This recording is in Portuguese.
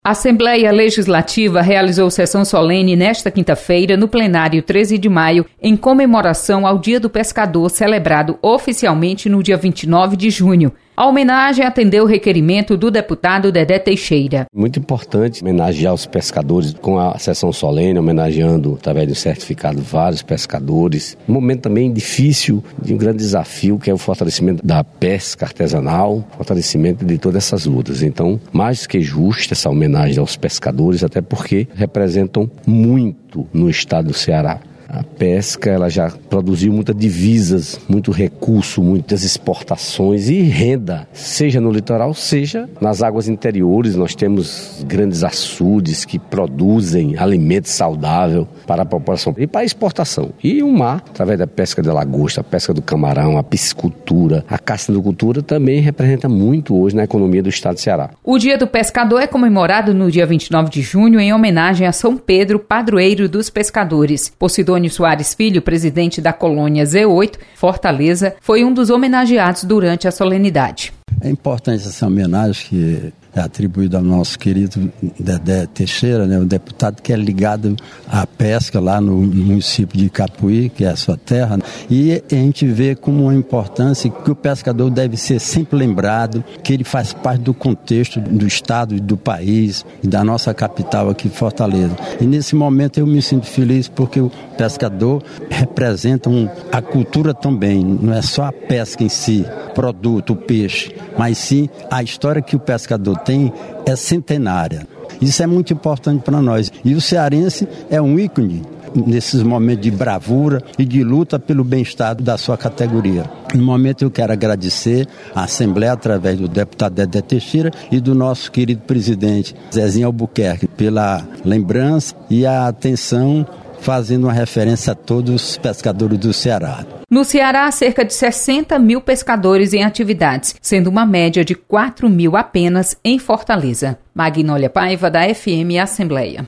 A Assembleia Legislativa realizou sessão solene nesta quinta-feira, no plenário 13 de maio, em comemoração ao Dia do Pescador, celebrado oficialmente no dia 29 de junho. A homenagem atendeu o requerimento do deputado Dedé Teixeira. Muito importante homenagear os pescadores com a sessão solene, homenageando, através de um certificado, vários pescadores. Um momento também difícil, de um grande desafio, que é o fortalecimento da pesca artesanal, fortalecimento de todas essas lutas. Então, mais que justa essa homenagem aos pescadores, até porque representam muito no estado do Ceará. A pesca, ela já produziu muitas divisas, muito recurso, muitas exportações e renda, seja no litoral, seja nas águas interiores. Nós temos grandes açudes que produzem alimento saudável para a população e para a exportação. E o mar, através da pesca da lagosta, a pesca do camarão, a piscicultura, a caçinocultura também representa muito hoje na economia do estado do Ceará. O Dia do Pescador é comemorado no dia 29 de junho em homenagem a São Pedro, padroeiro dos pescadores. Posidônio Soares Filho, presidente da colônia Z8, Fortaleza, foi um dos homenageados durante a solenidade. É importante essa homenagem que é atribuída ao nosso querido Dedé Teixeira, o deputado que é ligado à pesca lá no município de Capuí, que é a sua terra. E a gente vê como uma importância que o pescador deve ser sempre lembrado, que ele faz parte do contexto do estado e do país e da nossa capital aqui, Fortaleza. E nesse momento eu me sinto feliz porque o pescador representa a cultura também, não é só a pesca em si, produto, o peixe, mas sim a história que o pescador tem é centenária. Isso é muito importante para nós. E o cearense é um ícone nesses momentos de bravura e de luta pelo bem-estar da sua categoria. No momento eu quero agradecer à Assembleia, através do deputado Dedé Teixeira e do nosso querido presidente Zezinho Albuquerque, pela lembrança e a atenção, fazendo uma referência a todos os pescadores do Ceará. No Ceará, há cerca de 60 mil pescadores em atividades, sendo uma média de 4 mil apenas em Fortaleza. Magnólia Paiva, da FM Assembleia.